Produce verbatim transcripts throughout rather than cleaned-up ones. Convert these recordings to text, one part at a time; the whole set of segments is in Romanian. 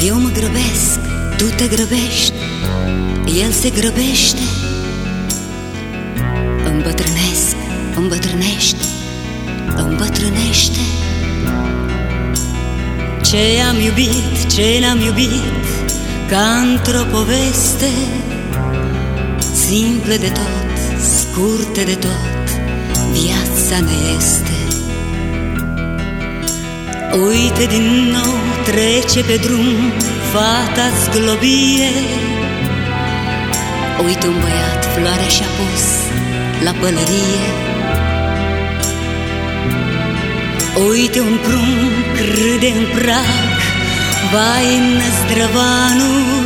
Eu mă grăbesc, tu te grăbești, el se grăbește. Îmbătrânesc, îmbătrânești, îmbătrânește. Ce am iubit, ce n-am iubit, ca într-o poveste, simplă de tot, scurtă de tot, viața ne este. Uite din nou, trece pe drum fata-ți globie. Uite un băiat, floarea și-a pus la pălărie. Uite un prunc râde în prag, vai năzdrăvanul.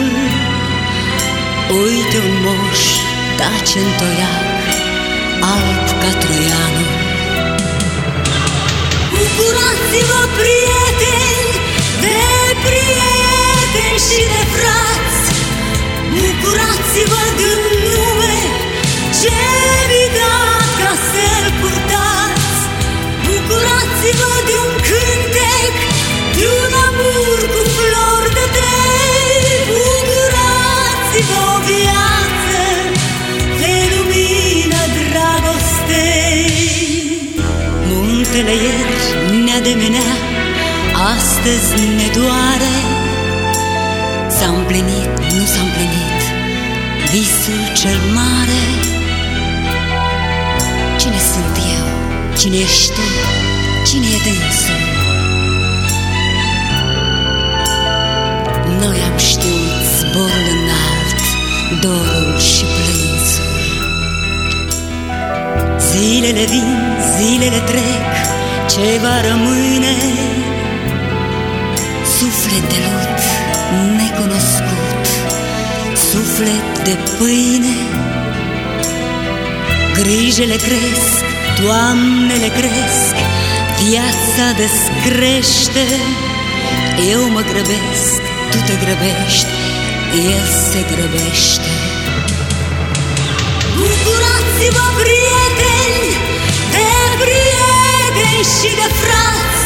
Uite un moș tace în toiac, alb ca troianul. Bucurați-vă, prieteni, de prieteni și de frați, bucurați-vă de-un nume ce vi dat ca să-l purtați. Bucurați-vă de un cântec, de un amur cu flori de tei. Bucurați-vă, o viață de lumină dragostei. Muntele ieri ne-ademenea, astăzi ne doare. S-a împlinit, nu s-a împlinit visul cel mare. Cine sunt eu? Cine ești tu? Cine e dânsul? Noi am știut zborul înalt, dorul și plânsul. Zilele vin, zilele trec, ce va rămâne? Suflet de lut necunoscut, suflet de pâine. Grijele cresc, toamnele cresc, viața descrește. Eu mă grăbesc, tu te grăbești, el se grăbește. Bucurați-vă, prieteni, de prieteni și de frați,